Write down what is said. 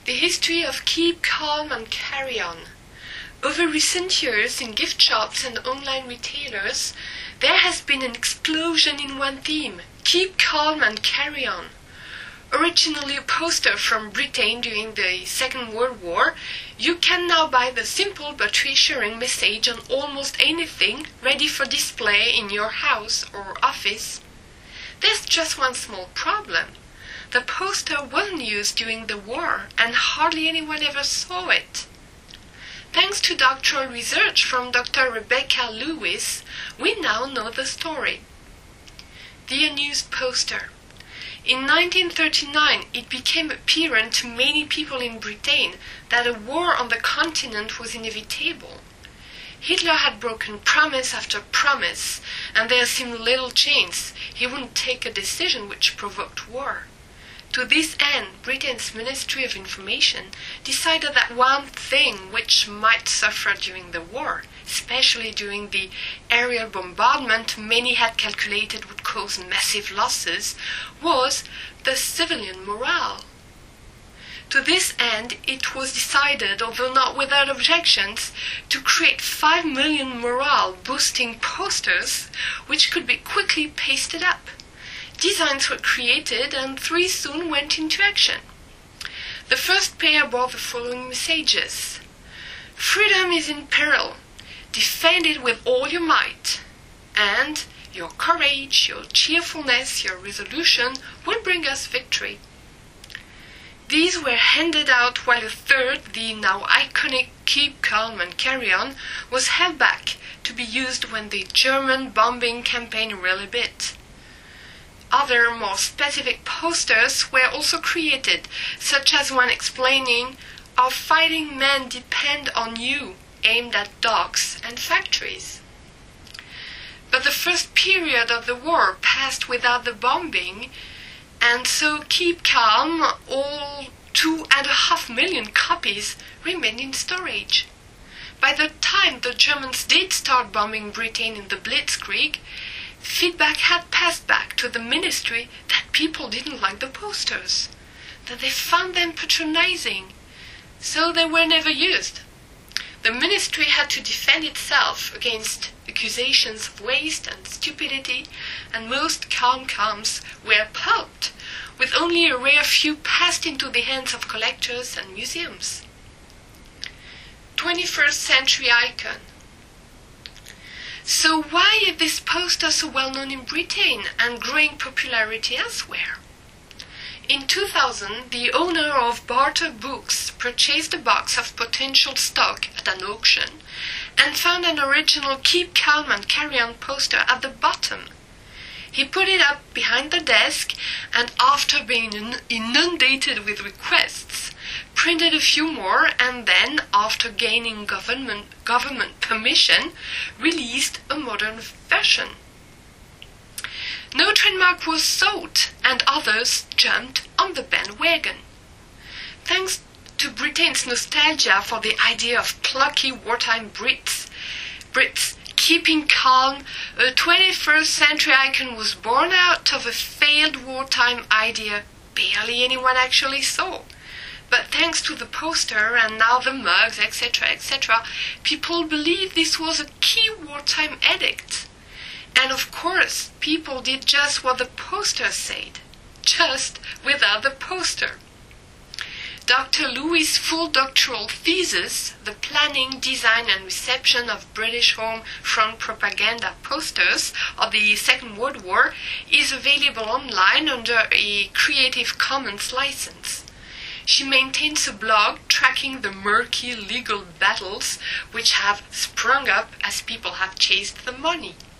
The history of Keep Calm and Carry On. Over recent years, in gift shops and online retailers, there has been an explosion in one theme: keep calm and carry on. Originally a poster from Britain during the Second World War, you can now buy the simple but reassuring message on almost anything ready for display in your house or office. There's just one small problem. The poster wasn't used during the war, and hardly anyone ever saw it. Thanks to doctoral research from Dr. Rebecca Lewis, we now know the story. The unused poster. In 1939, it became apparent to many people in Britain that a war on the continent was inevitable. Hitler had broken promise after promise, and there seemed little chance he wouldn't take a decision which provoked war. To this end, Britain's Ministry of Information decided that one thing which might suffer during the war, especially during the aerial bombardment many had calculated would cause massive losses, was the civilian morale. To this end, it was decided, although not without objections, to create 5 million morale-boosting posters which could be quickly pasted up. Designs were created and 3 soon went into action. The first pair bore the following messages: "Freedom is in peril. Defend it with all your might. And your courage, your cheerfulness, your resolution will bring us victory." These were handed out while a third, the now iconic Keep Calm and Carry On, was held back to be used when the German bombing campaign really bit. Other, more specific posters were also created, such as one explaining, "Our fighting men depend on you," aimed at docks and factories. But the first period of the war passed without the bombing, and so Keep Calm, all 2.5 million copies, remained in storage. By the time the Germans did start bombing Britain in the Blitzkrieg, feedback had passed back to the ministry that people didn't like the posters, that they found them patronizing, so they were never used. The ministry had to defend itself against accusations of waste and stupidity, and most calms were pulped, with only a rare few passed into the hands of collectors and museums. 21st century icon. So why is this poster so well known in Britain and growing popularity elsewhere? In 2000, the owner of Barter Books purchased a box of potential stock at an auction and found an original Keep Calm and Carry On poster at the bottom. He put it up behind the desk and, after being inundated with requests, printed a few more and then, after gaining government permission, released a modern version. No trademark was sought, and others jumped on the bandwagon. Thanks to Britain's nostalgia for the idea of plucky wartime Brits keeping calm, a 21st century icon was born out of a failed wartime idea barely anyone actually saw. But thanks to the poster and now the mugs, etc., people believed this was a key wartime edict. And of course, people did just what the poster said, just without the poster. Dr. Lewis' full doctoral thesis, The Planning, Design and Reception of British Home Front Propaganda Posters of the Second World War, is available online under a Creative Commons license. She maintains a blog tracking the murky legal battles which have sprung up as people have chased the money.